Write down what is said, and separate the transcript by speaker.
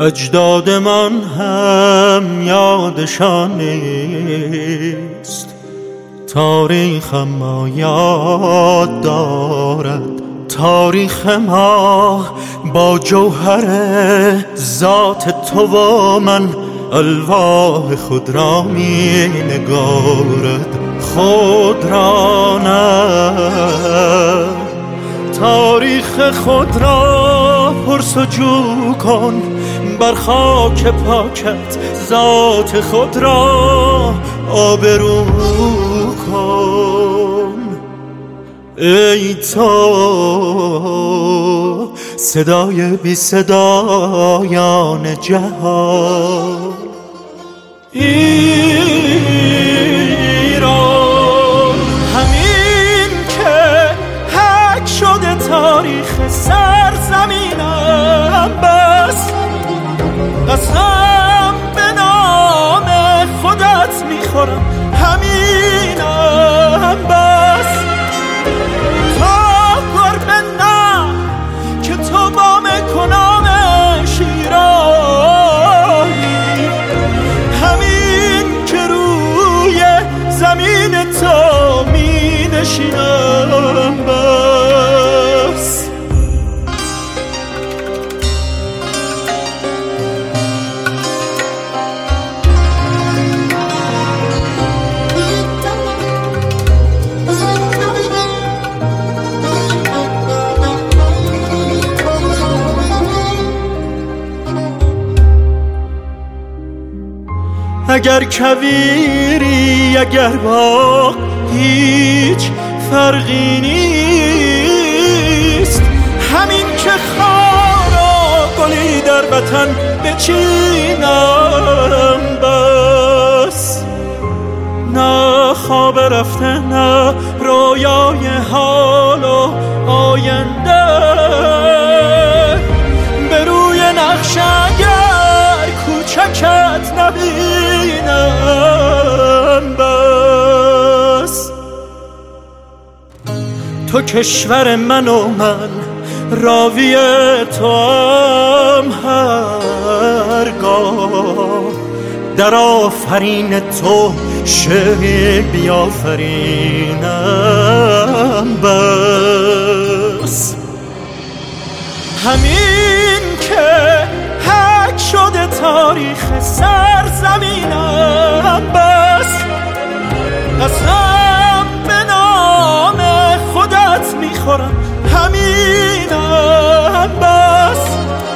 Speaker 1: اجدادمان هم یادشان نیست، تاریخ ما یاد دارد. تاریخ ما با جوهر ذات تو و من الواح خود را می نگارد، خود را نه. تاریخ خود را پرسجو کن، بر خاک پاکت ذات خود را آبرو کن. ای تو صدای بی صدایان جهان، ایران همین که حک شده تاریخ سرزمینم، بس قسم به نام خودت میخورم همینم، بس تا گربه نه که تو با مکنام شیرانی، همین که روی زمین تو می نشینم، بس اگر کویری اگر باغ هیچ فرقی نیست، همین که خار و گلی در وطن بچینم، بس نه خواب رفته نه رویای حال و آینده، به روی نقش اگر کوچکت نبینم، بس تو کشور من و من راوی تو هم هرگاه در آفرین تو شعر بیافرینم، بس همین که حک شده تاریخ سرزمینم، بس قسم به نام خودت میخورم همینم، بس